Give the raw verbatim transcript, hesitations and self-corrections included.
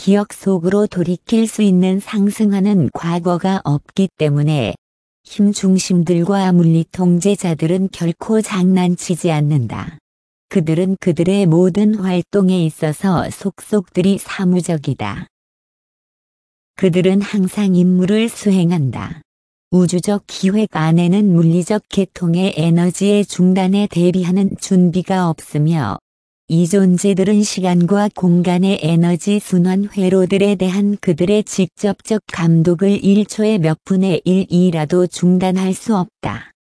기억 속으로 돌이킬 수 있는 상승하는 과거가 없기 때문에 힘 중심들과 물리 통제자들은 결코 장난치지 않는다. 그들은 그들의 모든 활동에 있어서 속속들이 사무적이다. 그들은 항상 임무를 수행한다. 우주적 기획 안에는 물리적 계통의 에너지의 중단에 대비하는 준비가 없으며 이 존재들은 시간과 공간의 에너지 순환 회로들에 대한 그들의 직접적 감독을 일 초의 몇 분의 일이라도 중단할 수 없다.